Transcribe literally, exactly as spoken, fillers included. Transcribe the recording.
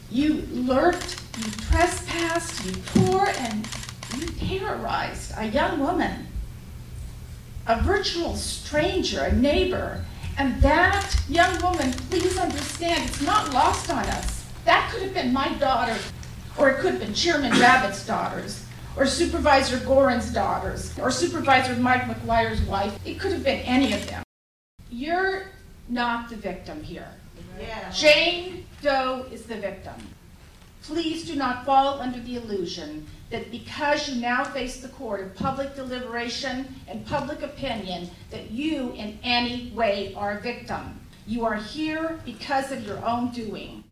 You lurked, you trespassed, you tore, and you terrorized a young woman, a virtual stranger, a neighbor. And that young woman, please understand, it's not lost on us. That could have been my daughter, or it could have been Chairman Rabbit's daughters, or Supervisor Gorin's daughters, or Supervisor Mike McGuire's wife. It could have been any of them. You're not the victim here. Yeah. Jane Doe is the victim. Please do not fall under the illusion that because you now face the court of public deliberation and public opinion, that you in any way are a victim. You are here because of your own doing.